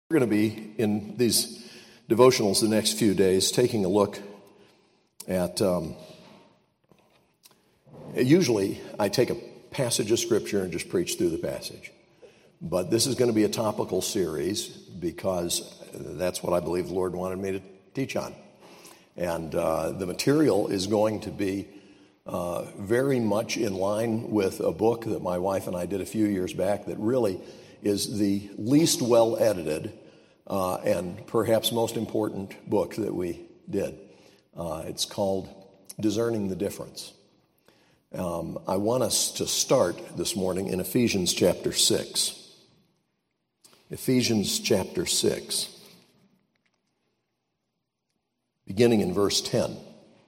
We're going to be, in these devotionals the next few days, taking a look at, usually I take a passage of Scripture and just preach through the passage. But this is going to be a topical series because that's what I believe the Lord wanted me to teach on. And the material is going to be very much in line with a book that my wife and I did a few years back that really is the least well-edited and perhaps most important book that we did. It's called Discerning the Difference. I want us to start this morning in Ephesians chapter 6. Ephesians chapter 6, beginning in verse 10.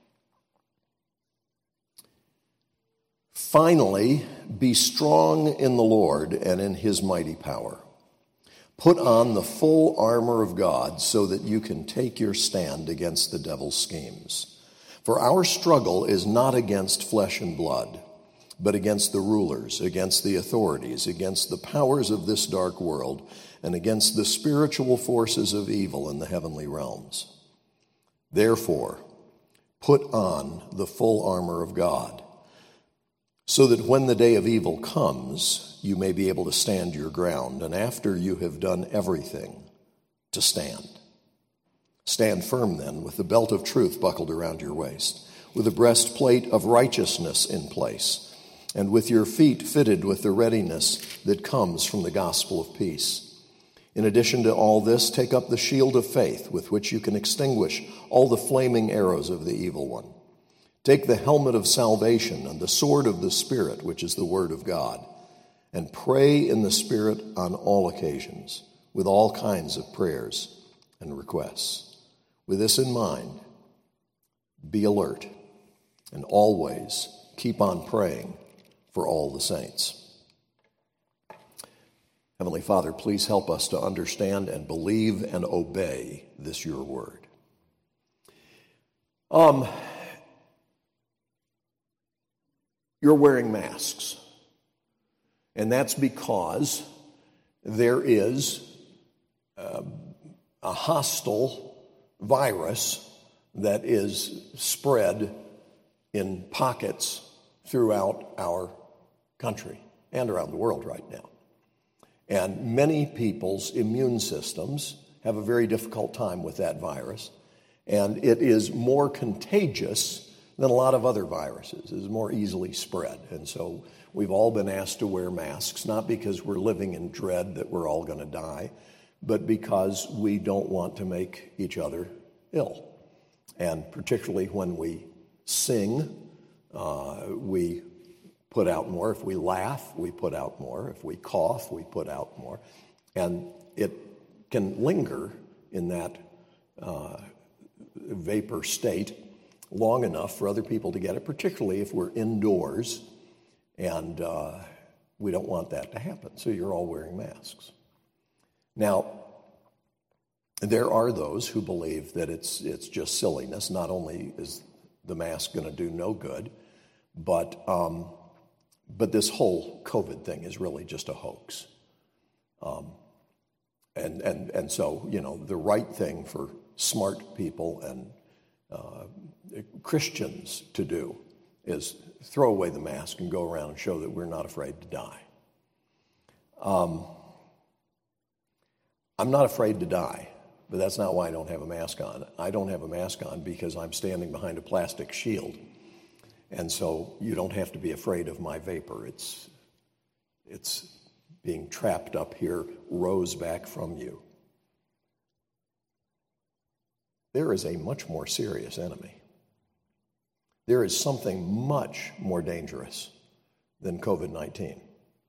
Finally, be strong in the Lord and in his mighty power. Put on the full armor of God so that you can take your stand against the devil's schemes. For our struggle is not against flesh and blood, but against the rulers, against the authorities, against the powers of this dark world, and against the spiritual forces of evil in the heavenly realms. Therefore, put on the full armor of God, so that when the day of evil comes, you may be able to stand your ground, and after you have done everything, to stand. Stand firm then, with the belt of truth buckled around your waist, with a breastplate of righteousness in place, and with your feet fitted with the readiness that comes from the gospel of peace. In addition to all this, take up the shield of faith, with which you can extinguish all the flaming arrows of the evil one. Take the helmet of salvation and the sword of the Spirit, which is the word of God, and pray in the Spirit on all occasions, with all kinds of prayers and requests. With this in mind, be alert and always keep on praying for all the saints. Heavenly Father, please help us to understand and believe and obey this your word. You're wearing masks, and that's because there is a hostile virus that is spread in pockets throughout our country and around the world right now. And many people's immune systems have a very difficult time with that virus, and it is more contagious than a lot of other viruses. It is more easily spread. And so we've all been asked to wear masks, not because we're living in dread that we're all going to die, but because we don't want to make each other ill. And particularly when we sing, we put out more. If we laugh, we put out more. If we cough, we put out more. And it can linger in that vapor state long enough for other people to get it, particularly if we're indoors, and we don't want that to happen. So you're all wearing masks. Now, there are those who believe that it's just silliness. Not only is the mask going to do no good, but this whole COVID thing is really just a hoax. And so, you know, the right thing for smart people and Christians to do is throw away the mask and go around and show that we're not afraid to die. I'm not afraid to die, but that's not why I don't have a mask on. I don't have a mask on because I'm standing behind a plastic shield. And so you don't have to be afraid of my vapor. It's being trapped up here, rows back from you. There is a much more serious enemy. There is something much more dangerous than COVID-19.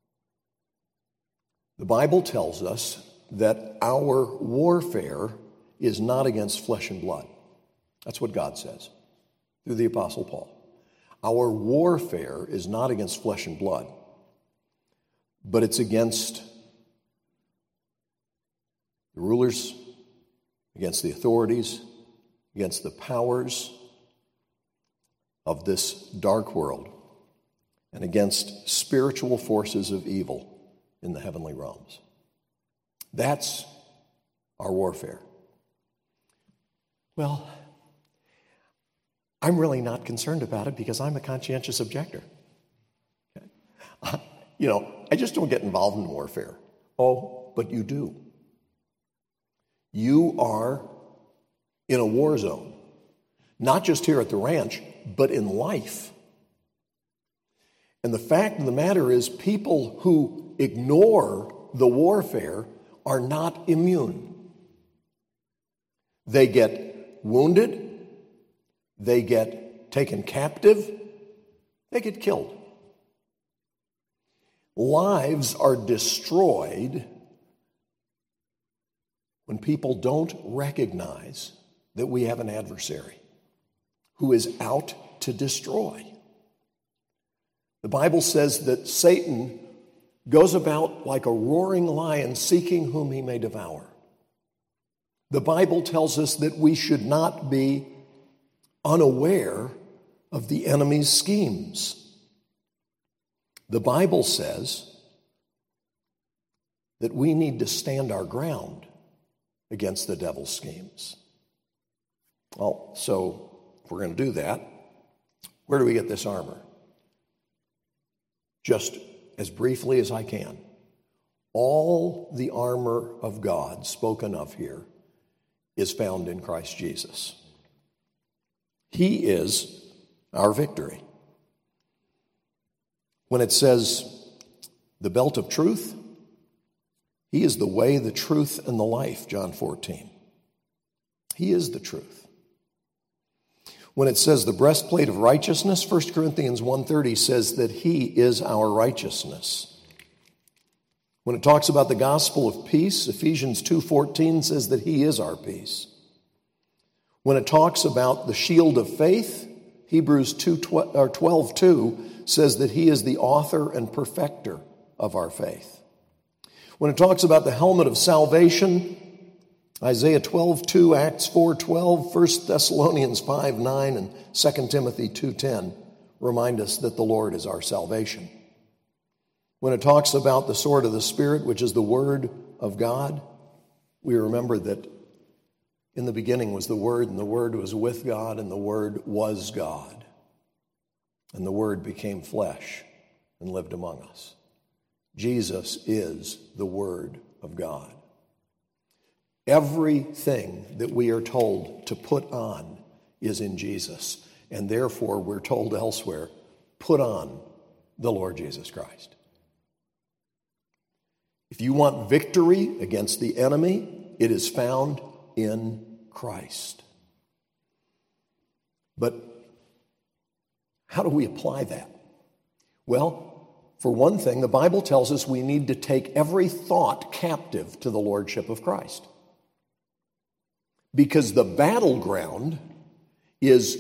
The Bible tells us that our warfare is not against flesh and blood. That's what God says through the Apostle Paul. Our warfare is not against flesh and blood, but it's against the rulers, against the authorities, against the powers of this dark world, and against spiritual forces of evil in the heavenly realms. That's our warfare? Well, I'm really not concerned about it because I'm a conscientious objector. Okay? I just don't get involved in warfare. Oh, but you do. You are in a war zone, not just here at the ranch, but in life. And the fact of the matter is, people who ignore the warfare are not immune. They get wounded, they get taken captive, they get killed. Lives are destroyed when people don't recognize that we have an adversary who is out to destroy. The Bible says that Satan goes about like a roaring lion seeking whom he may devour. The Bible tells us that we should not be unaware of the enemy's schemes. The Bible says that we need to stand our ground against the devil's schemes. Well, so if we're going to do that, where do we get this armor? Just as briefly as I can. All the armor of God spoken of here is found in Christ Jesus. He is our victory. When it says the belt of truth, he is the way, the truth, and the life, John 14. He is the truth. When it says the breastplate of righteousness, 1 Corinthians 1:30 says that he is our righteousness. When it talks about the gospel of peace, Ephesians 2:14 says that he is our peace. When it talks about the shield of faith, Hebrews 12:2 says that he is the author and perfecter of our faith. When it talks about the helmet of salvation, Isaiah 12:2, Acts 4:12, 1 Thessalonians 5:9, and 2 Timothy 2:10 remind us that the Lord is our salvation. When it talks about the sword of the Spirit, which is the Word of God, we remember that in the beginning was the Word, and the Word was with God, and the Word was God. And the Word became flesh and lived among us. Jesus is the Word of God. Everything that we are told to put on is in Jesus. And therefore, we're told elsewhere, put on the Lord Jesus Christ. If you want victory against the enemy, it is found in Christ. But how do we apply that? Well, for one thing, the Bible tells us we need to take every thought captive to the Lordship of Christ. Because the battleground is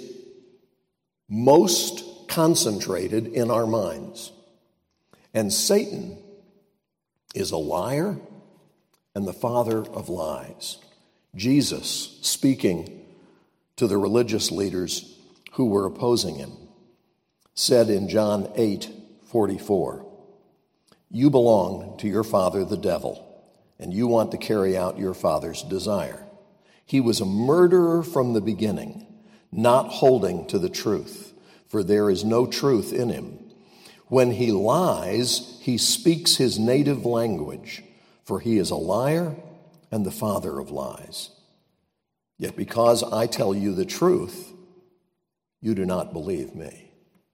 most concentrated in our minds. And Satan is a liar and the father of lies. Jesus, speaking to the religious leaders who were opposing him, said in John 8:44, "You belong to your father, the devil, and you want to carry out your father's desire. He was a murderer from the beginning, not holding to the truth, for there is no truth in him. When he lies, he speaks his native language, for he is a liar and the father of lies. Yet because I tell you the truth, you do not believe me."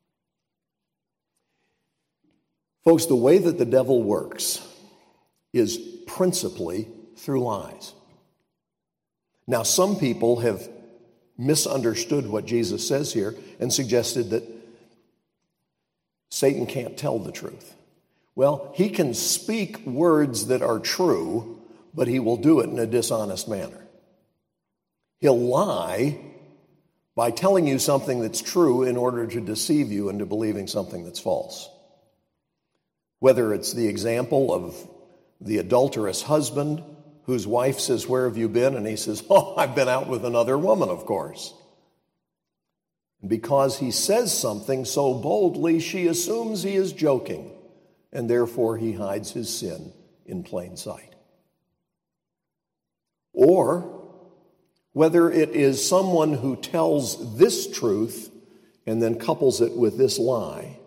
Folks, the way that the devil works is principally through lies. Now, some people have misunderstood what Jesus says here and suggested that Satan can't tell the truth. Well, he can speak words that are true, but he will do it in a dishonest manner. He'll lie by telling you something that's true in order to deceive you into believing something that's false. Whether it's the example of the adulterous husband whose wife says, "Where have you been?" And he says, "Oh, I've been out with another woman, of course." And because he says something so boldly, she assumes he is joking, and therefore he hides his sin in plain sight. or whether it is someone who tells this truth and then couples it with this lie.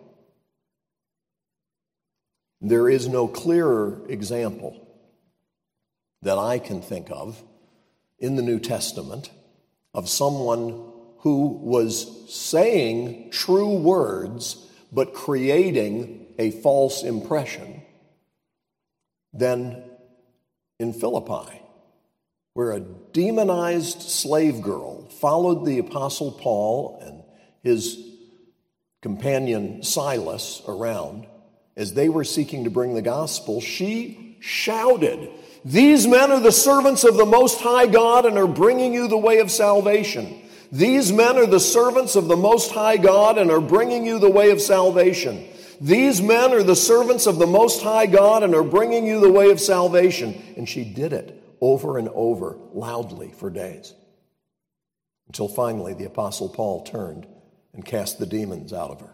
There is no clearer example that I can think of in the New Testament of someone who was saying true words but creating a false impression than in Philippi, where a demonized slave girl followed the Apostle Paul and his companion Silas around as they were seeking to bring the gospel. She shouted, "These men are the servants of the Most High God and are bringing you the way of salvation. These men are the servants of the Most High God and are bringing you the way of salvation. These men are the servants of the Most High God and are bringing you the way of salvation." And she did it over and over, loudly, for days. Until finally the Apostle Paul turned and cast the demons out of her.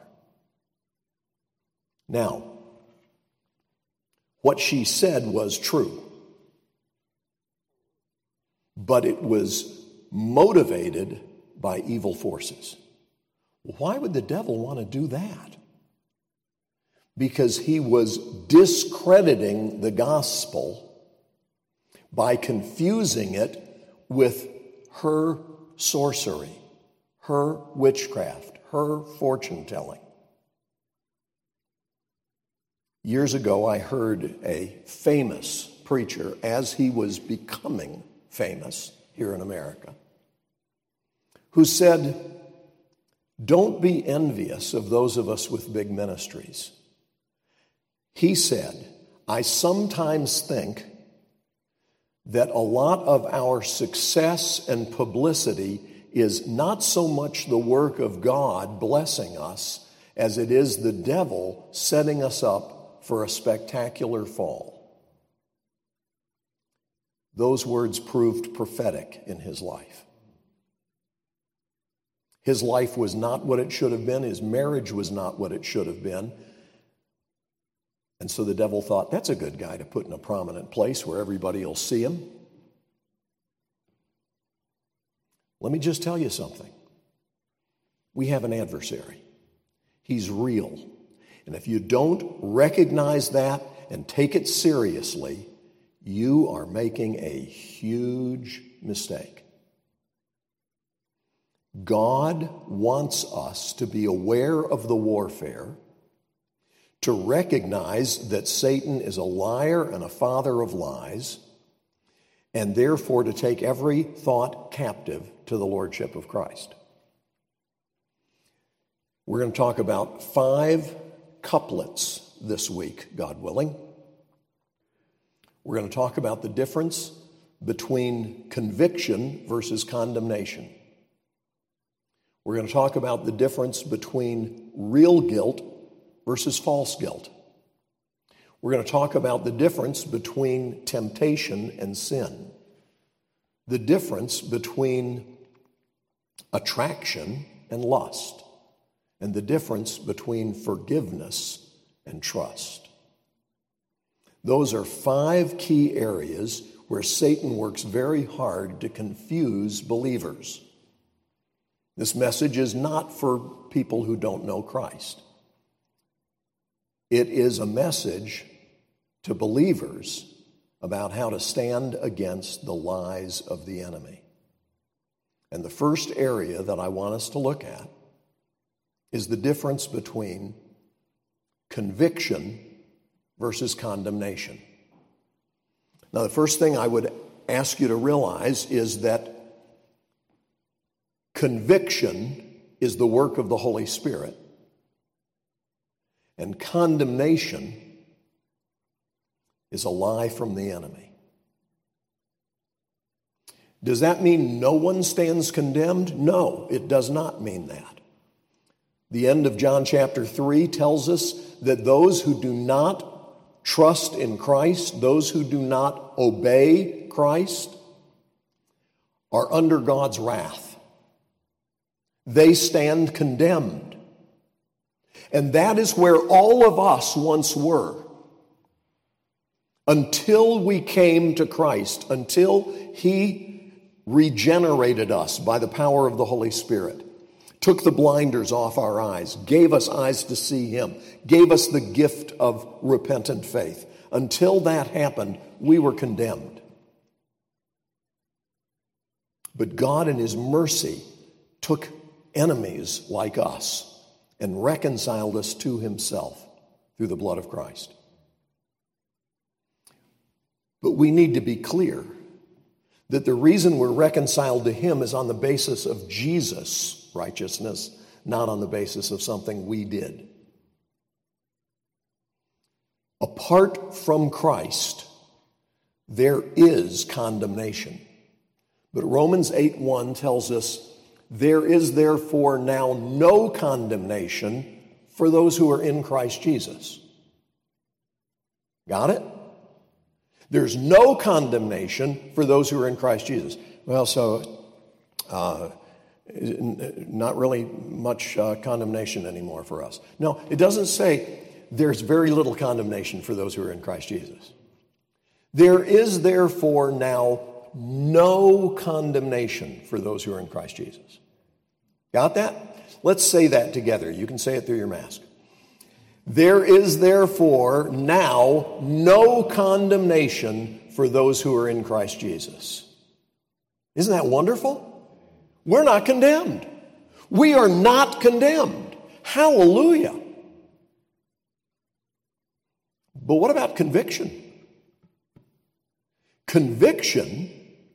Now, what she said was true, but it was motivated by evil forces. Why would the devil want to do that? Because he was discrediting the gospel by confusing it with her sorcery, her witchcraft, her fortune-telling. Years ago, I heard a famous preacher, as he was becoming famous here in America, who said, "Don't be envious of those of us with big ministries." He said, "I sometimes think that a lot of our success and publicity is not so much the work of God blessing us as it is the devil setting us up for a spectacular fall." Those words proved prophetic in his life. His life was not what it should have been. His marriage was not what it should have been. And so the devil thought, that's a good guy to put in a prominent place where everybody will see him. Let me just tell you something. We have an adversary. He's real. And if you don't recognize that and take it seriously, you are making a huge mistake. God wants us to be aware of the warfare, to recognize that Satan is a liar and a father of lies, and therefore to take every thought captive to the lordship of Christ. We're going to talk about 5 couplets this week, God willing. We're going to talk about the difference between conviction versus condemnation. We're going to talk about the difference between real guilt versus false guilt. We're going to talk about the difference between temptation and sin, the difference between attraction and lust, and the difference between forgiveness and trust. Those are 5 key areas where Satan works very hard to confuse believers. This message is not for people who don't know Christ. It is a message to believers about how to stand against the lies of the enemy. And the first area that I want us to look at is the difference between conviction versus condemnation. Now, the first thing I would ask you to realize is that conviction is the work of the Holy Spirit, and condemnation is a lie from the enemy. Does that mean no one stands condemned? No, it does not mean that. The end of John chapter 3 tells us that those who do not trust in Christ, those who do not obey Christ, are under God's wrath. They stand condemned. And that is where all of us once were. until we came to Christ, until he regenerated us by the power of the Holy Spirit, took the blinders off our eyes, gave us eyes to see him, gave us the gift of repentant faith. Until that happened, we were condemned. But God in his mercy took enemies like us and reconciled us to himself through the blood of Christ. But we need to be clear that the reason we're reconciled to him is on the basis of Jesus' righteousness, not on the basis of something we did. Apart from Christ, there is condemnation. But Romans 8:1 tells us, there is therefore now no condemnation for those who are in Christ Jesus. Got it? There's no condemnation for those who are in Christ Jesus. Well, so not really much condemnation anymore for us. No, it doesn't say there's very little condemnation for those who are in Christ Jesus. There is therefore now no condemnation for those who are in Christ Jesus. Got that? Let's say that together. You can say it through your mask. There is therefore now no condemnation for those who are in Christ Jesus. Isn't that wonderful? We're not condemned. We are not condemned. Hallelujah. But what about conviction? Conviction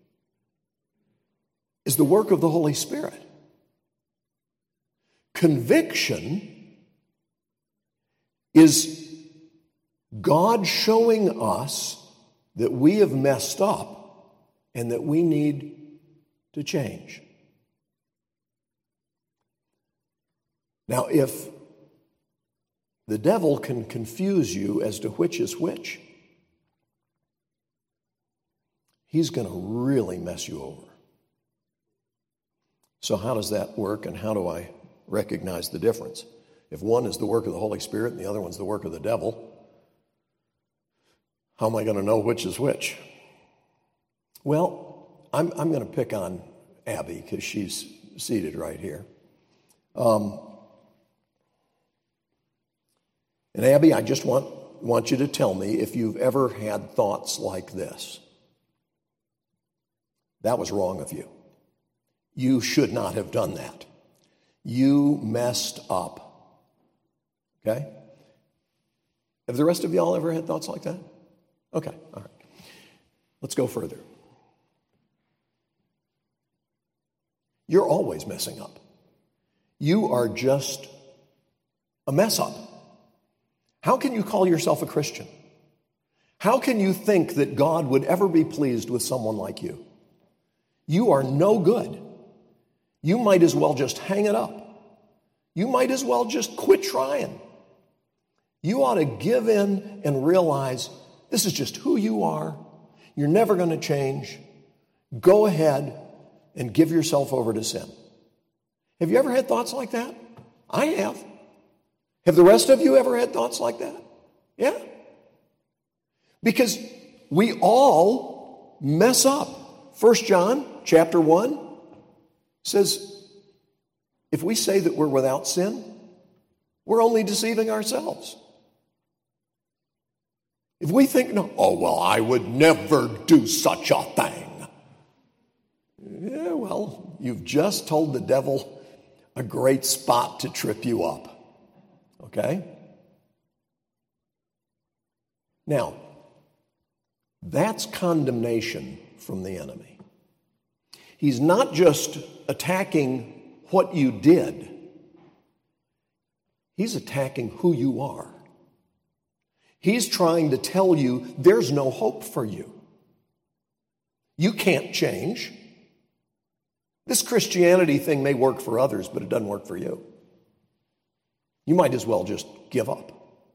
is the work of the Holy Spirit. Conviction is God showing us that we have messed up and that we need to change. Now, if the devil can confuse you as to which is which, he's going to really mess you over. So how does that work, and how do I recognize the difference? If one is the work of the Holy Spirit and the other one's the work of the devil, how am I going to know which is which? Well, I'm going to pick on Abby because she's seated right here. And Abby, I just want you to tell me if you've ever had thoughts like this. That was wrong of you. You should not have done that. You messed up. Okay? Have the rest of y'all ever had thoughts like that? Okay, all right. Let's go further. You're always messing up. You are just a mess up. How can you call yourself a Christian? How can you think that God would ever be pleased with someone like you? You are no good. You might as well just hang it up. You might as well just quit trying. You ought to give in and realize this is just who you are. You're never going to change. Go ahead and give yourself over to sin. Have you ever had thoughts like that? I have. Have the rest of you ever had thoughts like that? Yeah. Because we all mess up. 1 John chapter 1 says, if we say that we're without sin, we're only deceiving ourselves. If we think, no, oh, well, I would never do such a thing. Yeah, well, you've just told the devil a great spot to trip you up. Okay? Now, that's condemnation from the enemy. He's not just attacking what you did. He's attacking who you are. He's trying to tell you there's no hope for you. You can't change. This Christianity thing may work for others, but it doesn't work for you. You might as well just give up.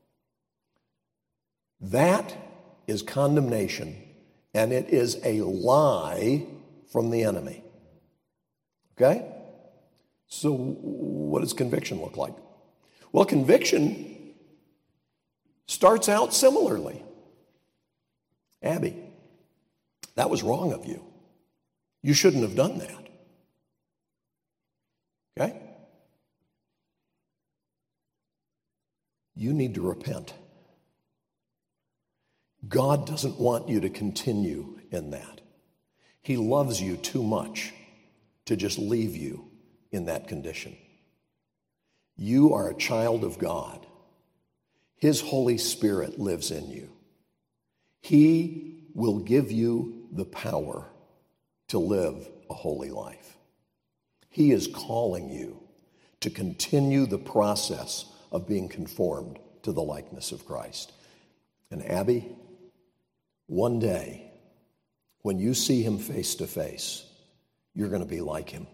That is condemnation, and it is a lie from the enemy. Okay? So what does conviction look like? Well, conviction starts out similarly. Abby, that was wrong of you. You shouldn't have done that. Okay? You need to repent. God doesn't want you to continue in that. He loves you too much to just leave you in that condition. You are a child of God. His Holy Spirit lives in you. He will give you the power to live a holy life. He is calling you to continue the process of being conformed to the likeness of Christ. And Abby, one day, when you see him face to face, you're going to be like him.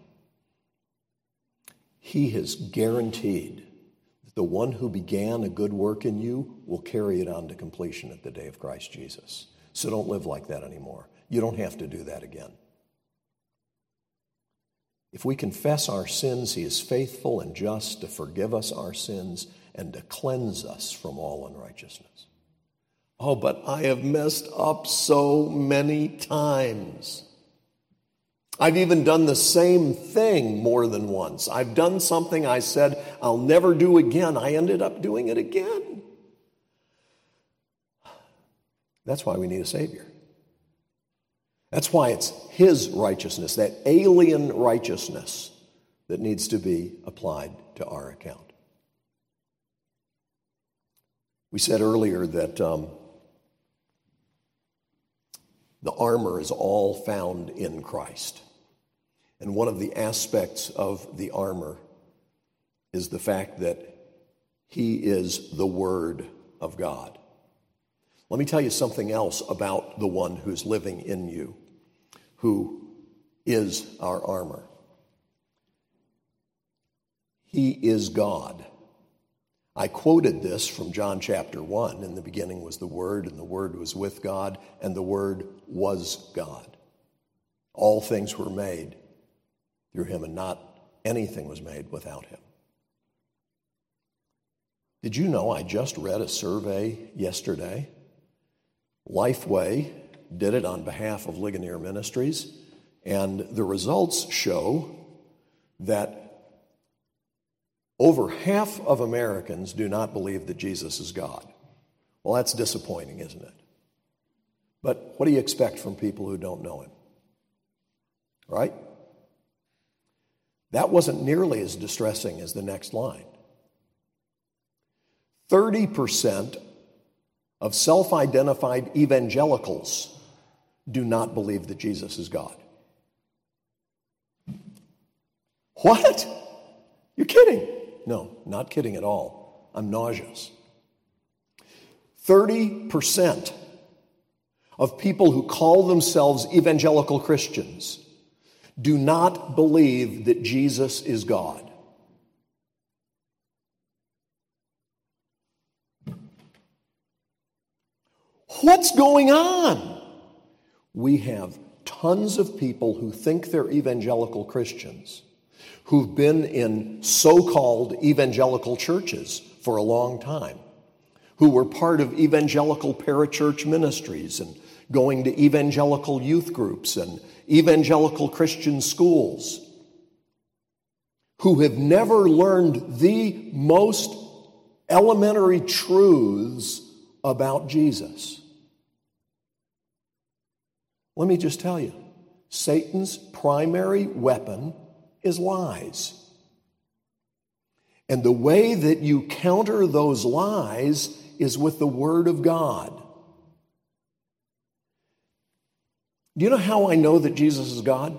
He has guaranteed that the one who began a good work in you will carry it on to completion at the day of Christ Jesus. So don't live like that anymore. You don't have to do that again. If we confess our sins, he is faithful and just to forgive us our sins and to cleanse us from all unrighteousness. Oh, but I have messed up so many times. I've even done the same thing more than once. I've done something I said I'll never do again. I ended up doing it again. That's why we need a Savior. That's why it's his righteousness, that alien righteousness, that needs to be applied to our account. We said earlier that the armor is all found in Christ. And one of the aspects of the armor is the fact that he is the Word of God. Let me tell you something else about the one who's living in you, who is our armor. He is God. I quoted this from John chapter 1. In the beginning was the Word, and the Word was with God, and the Word was God. All things were made through him, and not anything was made without him. Did you know I just read a survey yesterday? Lifeway did it on behalf of Ligonier Ministries, and the results show that over half of Americans do not believe that Jesus is God. Well, that's disappointing, isn't it? But what do you expect from people who don't know him? Right? That wasn't nearly as distressing as the next line. 30% of self-identified evangelicals do not believe that Jesus is God. What? You're kidding. No, not kidding at all. I'm nauseous. 30% of people who call themselves evangelical Christians do not believe that Jesus is God. What's going on? We have tons of people who think they're evangelical Christians, who've been in so-called evangelical churches for a long time, who were part of evangelical parachurch ministries and going to evangelical youth groups and evangelical Christian schools, who have never learned the most elementary truths about Jesus. Let me just tell you, Satan's primary weapon is lies. And the way that you counter those lies is with the Word of God. Do you know how I know that Jesus is God?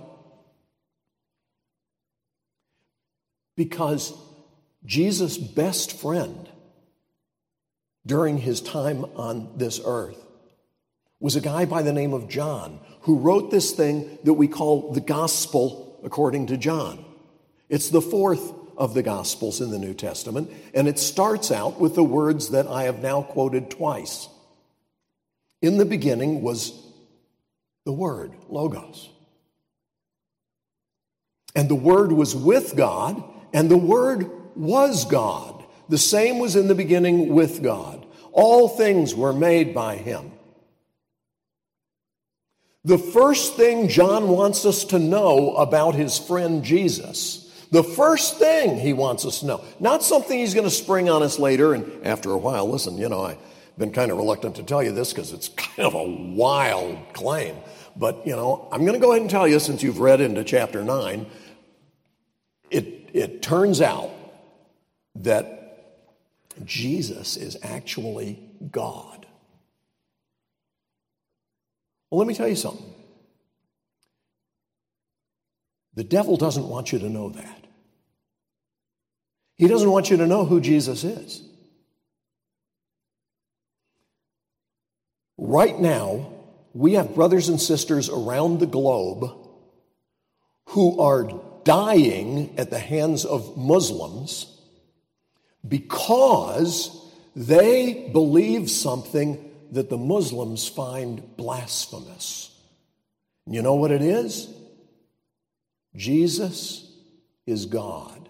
Because Jesus' best friend during his time on this earth was a guy by the name of John, who wrote this thing that we call the Gospel according to John. It's the fourth of the Gospels in the New Testament, and it starts out with the words that I have now quoted twice. In the beginning was the Word, Logos. And the Word was with God, and the Word was God. The same was in the beginning with God. All things were made by him. The first thing John wants us to know about his friend Jesus, the first thing he wants us to know, not something he's going to spring on us later, and after a while, listen, I've been kind of reluctant to tell you this because it's kind of a wild claim, but, I'm going to go ahead and tell you, since you've read into chapter 9, it turns out that Jesus is actually God. Well, let me tell you something. The devil doesn't want you to know that. He doesn't want you to know who Jesus is. Right now, we have brothers and sisters around the globe who are dying at the hands of Muslims because they believe something that the Muslims find blasphemous. You know what it is? Jesus is God.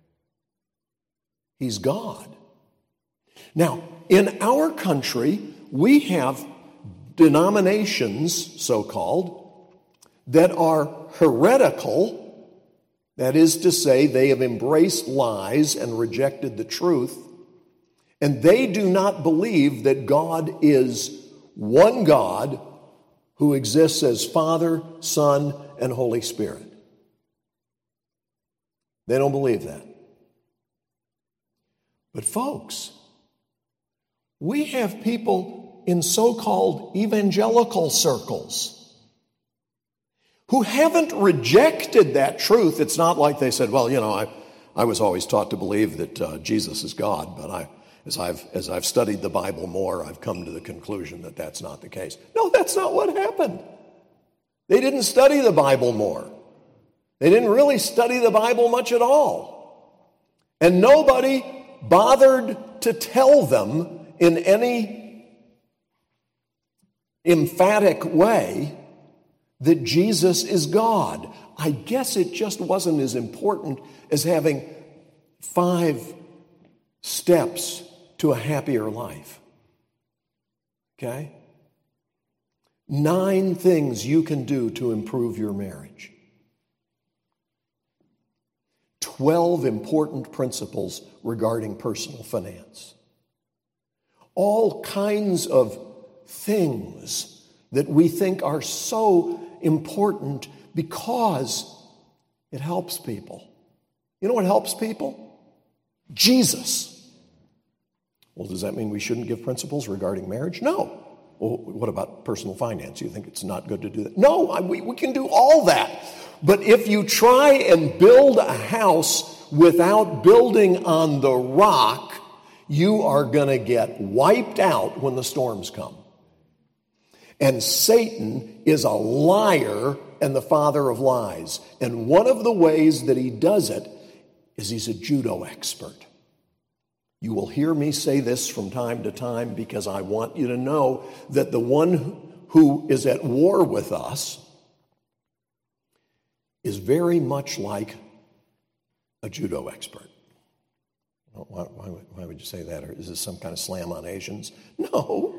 He's God. Now, in our country, we have denominations, so-called, that are heretical. That is to say, they have embraced lies and rejected the truth, and they do not believe that God is one God who exists as Father, Son, and Holy Spirit. They don't believe that. But folks, we have people in so-called evangelical circles who haven't rejected that truth. It's not like they said, well, I was always taught to believe that Jesus is God, but as I've studied the Bible more, I've come to the conclusion that that's not the case. No, that's not what happened. They didn't study the Bible more. They didn't really study the Bible much at all. And nobody bothered to tell them in any emphatic way that Jesus is God. I guess it just wasn't as important as having 5 steps to a happier life. Okay? 9 things you can do to improve your marriage. 12 important principles regarding personal finance. All kinds of things that we think are so important because it helps people. You know what helps people? Jesus. Well, does that mean we shouldn't give principles regarding marriage? No. Well, what about personal finance? You think it's not good to do that? No, we can do all that. But if you try and build a house without building on the rock, you are going to get wiped out when the storms come. And Satan is a liar and the father of lies. And one of the ways that he does it is he's a judo expert. You will hear me say this from time to time because I want you to know that the one who is at war with us is very much like a judo expert. Why would you say that? Or is this some kind of slam on Asians? No.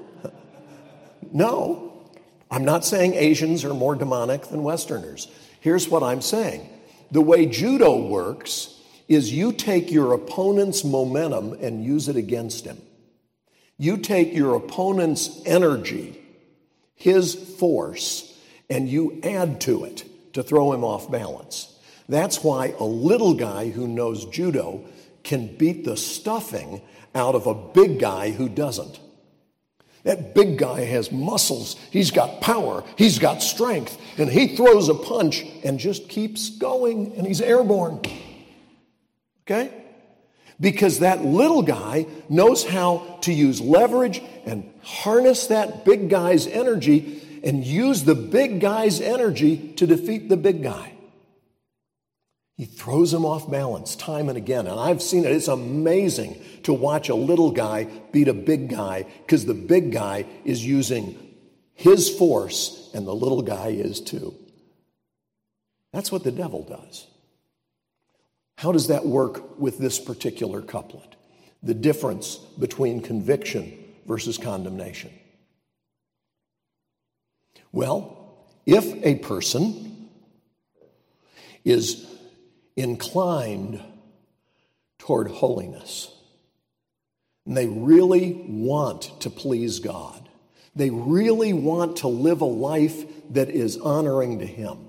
No. I'm not saying Asians are more demonic than Westerners. Here's what I'm saying. The way judo works is you take your opponent's momentum and use it against him. You take your opponent's energy, his force, and you add to it to throw him off balance. That's why a little guy who knows judo can beat the stuffing out of a big guy who doesn't. That big guy has muscles, he's got power, he's got strength, and he throws a punch and just keeps going, and he's airborne. Okay? Because that little guy knows how to use leverage and harness that big guy's energy and use the big guy's energy to defeat the big guy. He throws him off balance time and again. And I've seen it. It's amazing to watch a little guy beat a big guy because the big guy is using his force and the little guy is too. That's what the devil does. How does that work with this particular couplet? The difference between conviction versus condemnation. Well, If a person is inclined toward holiness, and they really want to please God, they really want to live a life that is honoring to Him,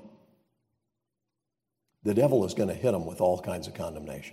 the devil is going to hit them with all kinds of condemnation.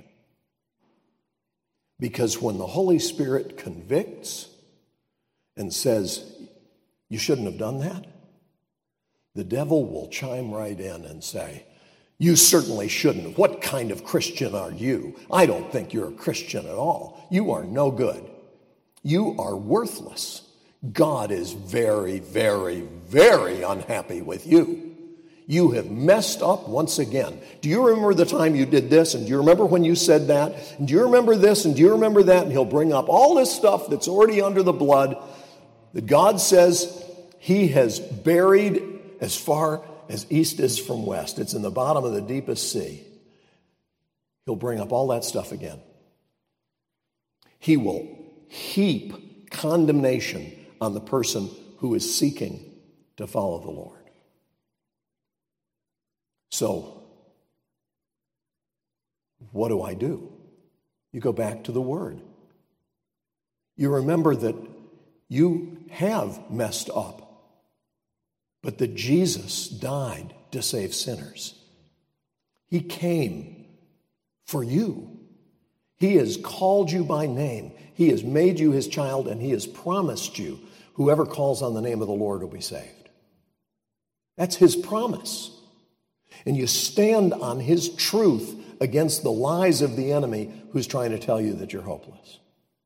Because when the Holy Spirit convicts and says, you shouldn't have done that, the devil will chime right in and say, you certainly shouldn't. What kind of Christian are you? I don't think you're a Christian at all. You are no good. You are worthless. God is very, very, very unhappy with you. You have messed up once again. Do you remember the time you did this? And do you remember when you said that? And do you remember this? And do you remember that? And he'll bring up all this stuff that's already under the blood that God says He has buried as far as east is from west. It's in the bottom of the deepest sea. He'll bring up all that stuff again. He will heap condemnation on the person who is seeking to follow the Lord. So, what do? You go back to the Word. You remember that you have messed up, but that Jesus died to save sinners. He came for you. He has called you by name. He has made you His child, and He has promised you whoever calls on the name of the Lord will be saved. That's His promise. And you stand on His truth against the lies of the enemy who's trying to tell you that you're hopeless.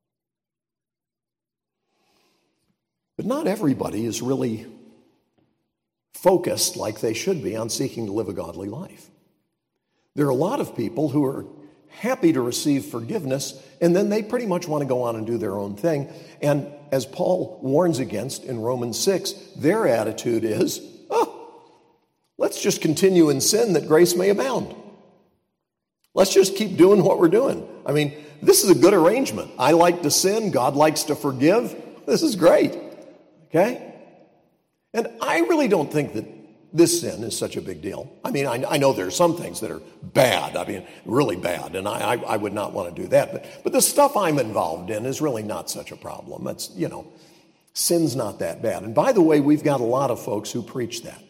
But not everybody is really focused like they should be on seeking to live a godly life. There are a lot of people who are happy to receive forgiveness, and then they pretty much want to go on and do their own thing. And as Paul warns against in Romans 6, their attitude is, let's just continue in sin that grace may abound. Let's just keep doing what we're doing. I mean, this is a good arrangement. I like to sin. God likes to forgive. This is great. Okay? And I really don't think that this sin is such a big deal. I mean, I know there are some things that are bad. I mean, really bad. And I would not want to do that. But the stuff I'm involved in is really not such a problem. It's, sin's not that bad. And by the way, we've got a lot of folks who preach that.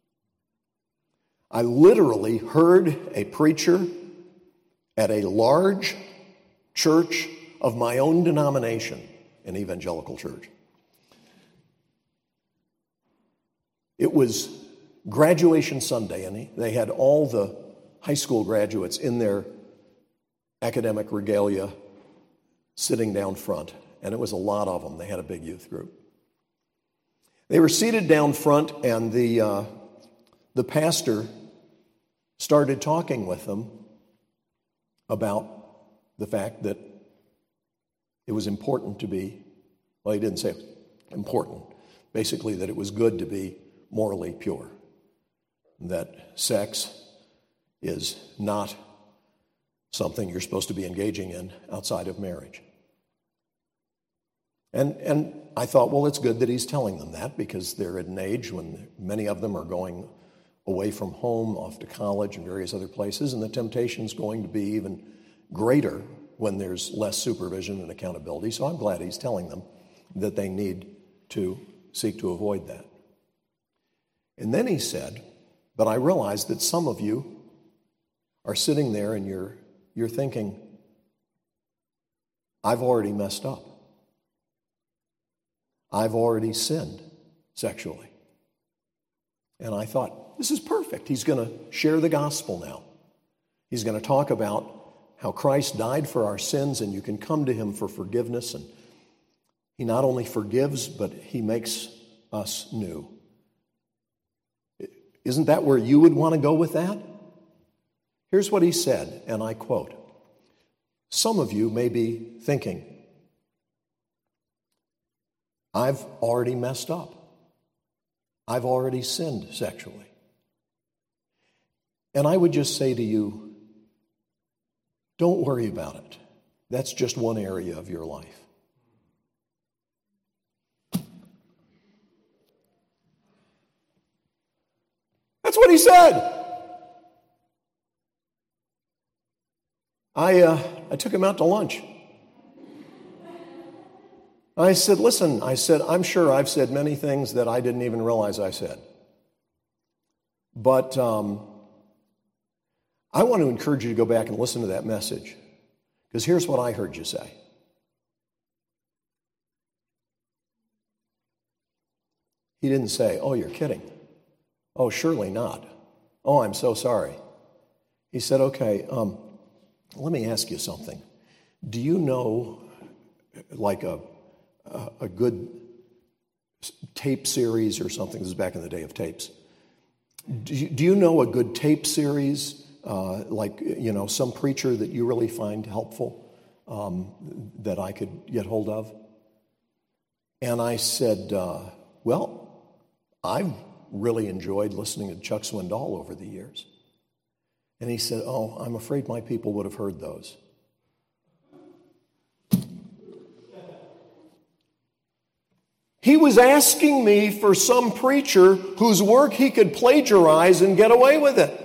I literally heard a preacher at a large church of my own denomination, an evangelical church. It was graduation Sunday, and they had all the high school graduates in their academic regalia sitting down front, and it was a lot of them. They had a big youth group. They were seated down front, and the pastor started talking with them about the fact that it was important to be, well, he didn't say important, basically that it was good to be morally pure, that sex is not something you're supposed to be engaging in outside of marriage. And I thought, well, it's good that he's telling them that, because they're at an age when many of them are going away from home, off to college and various other places, and the temptation's going to be even greater when there's less supervision and accountability. So I'm glad he's telling them that they need to seek to avoid that. And then he said, but I realize that some of you are sitting there and you're thinking, I've already messed up. I've already sinned sexually. And I thought, this is perfect. He's going to share the gospel now. He's going to talk about how Christ died for our sins, and you can come to Him for forgiveness. And He not only forgives, but He makes us new. Isn't that where you would want to go with that? Here's what he said, and I quote, some of you may be thinking, I've already messed up. I've already sinned sexually. And I would just say to you, don't worry about it. That's just one area of your life. That's what he said. I took him out to lunch. I said, listen, I'm sure I've said many things that I didn't even realize I said. But I want to encourage you to go back and listen to that message. Because here's what I heard you say. He didn't say, oh, you're kidding. Oh, surely not. Oh, I'm so sorry. He said, okay, let me ask you something. Do you know, like a good tape series or something? This is back in the day of tapes. Do you know a good tape series, some preacher that you really find helpful that I could get hold of? And I said, well, I've really enjoyed listening to Chuck Swindoll over the years. And he said, oh, I'm afraid my people would have heard those. He was asking me for some preacher whose work he could plagiarize and get away with it.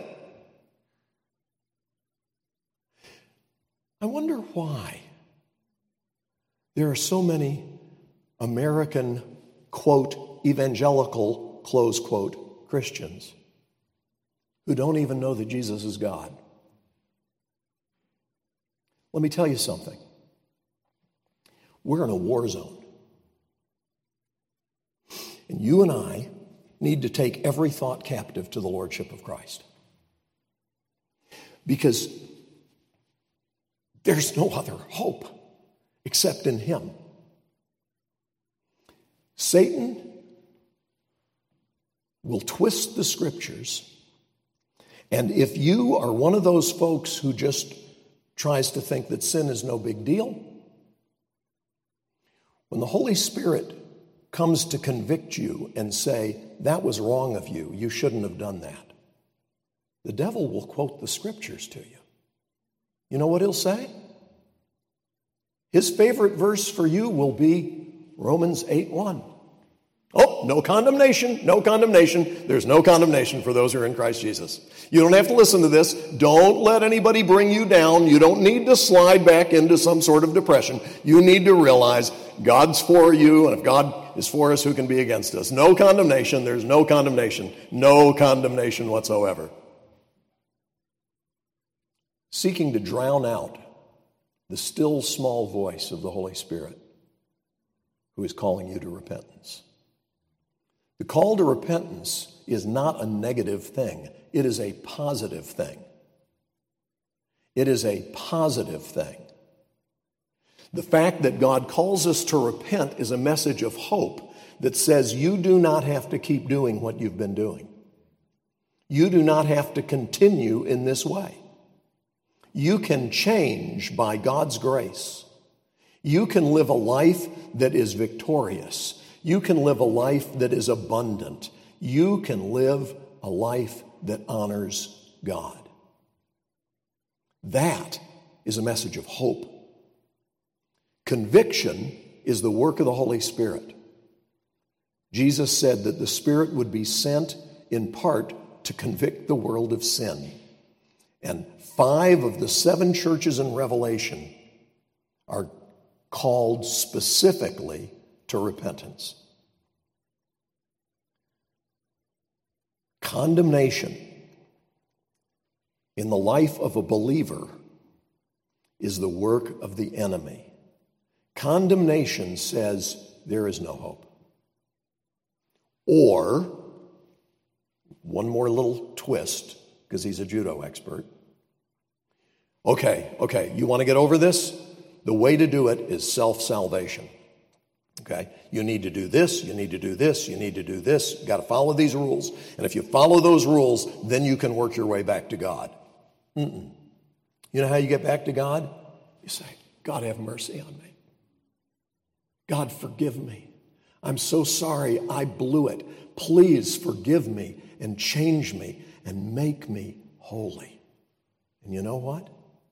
I wonder why there are so many American, quote, evangelical, close quote, Christians who don't even know that Jesus is God. Let me tell you something. We're in a war zone. And you and I need to take every thought captive to the Lordship of Christ. Because there's no other hope except in Him. Satan will twist the Scriptures, and if you are one of those folks who just tries to think that sin is no big deal, when the Holy Spirit comes to convict you and say, that was wrong of you, you shouldn't have done that, the devil will quote the Scriptures to you. You know what he'll say? His favorite verse for you will be Romans 8:1. Oh, no condemnation, no condemnation. There's no condemnation for those who are in Christ Jesus. You don't have to listen to this. Don't let anybody bring you down. You don't need to slide back into some sort of depression. You need to realize God's for you, and if God is for us, who can be against us? No condemnation. There's no condemnation. No condemnation whatsoever. Seeking to drown out the still small voice of the Holy Spirit who is calling you to repentance. The call to repentance is not a negative thing. It is a positive thing. It is a positive thing. The fact that God calls us to repent is a message of hope that says you do not have to keep doing what you've been doing. You do not have to continue in this way. You can change by God's grace. You can live a life that is victorious. You can live a life that is abundant. You can live a life that honors God. That is a message of hope. Conviction is the work of the Holy Spirit. Jesus said that the Spirit would be sent in part to convict the world of sin. And 5 of the 7 churches in Revelation are called specifically to repentance. Condemnation in the life of a believer is the work of the enemy. Condemnation says there is no hope. Or, one more little twist, because he's a judo expert. Okay, you want to get over this? The way to do it is self-salvation. Okay? You need to do this, you need to do this, you need to do this. You've got to follow these rules. And if you follow those rules, then you can work your way back to God. You know how you get back to God? You say, God, have mercy on me. God, forgive me. I'm so sorry I blew it. Please forgive me and change me and make me holy. And you know what?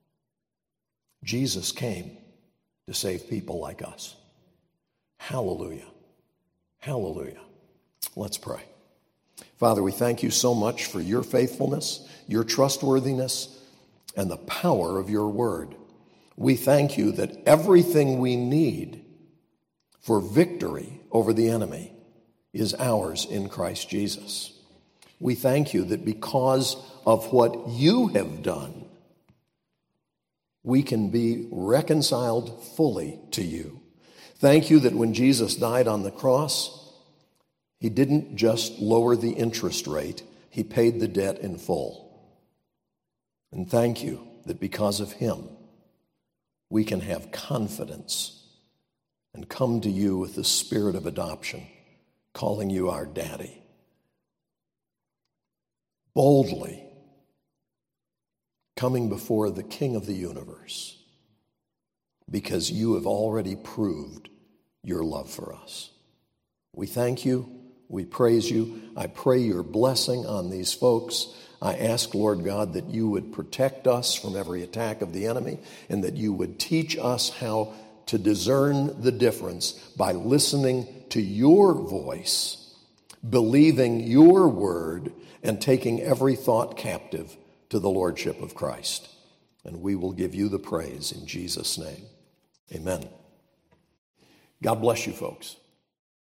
Jesus came to save people like us. Hallelujah. Hallelujah. Let's pray. Father, we thank you so much for your faithfulness, your trustworthiness, and the power of your word. We thank you that everything we need for victory over the enemy is ours in Christ Jesus. We thank you that because of what you have done, we can be reconciled fully to you. Thank you that when Jesus died on the cross, he didn't just lower the interest rate, he paid the debt in full. And thank you that because of him, we can have confidence and come to you with the spirit of adoption, calling you our daddy. Boldly coming before the King of the universe, because you have already proved your love for us. We thank you. We praise you. I pray your blessing on these folks. I ask, Lord God, that you would protect us from every attack of the enemy, and that you would teach us how to discern the difference by listening to your voice, believing your word, and taking every thought captive to the lordship of Christ. And we will give you the praise in Jesus' name. Amen. God bless you, folks.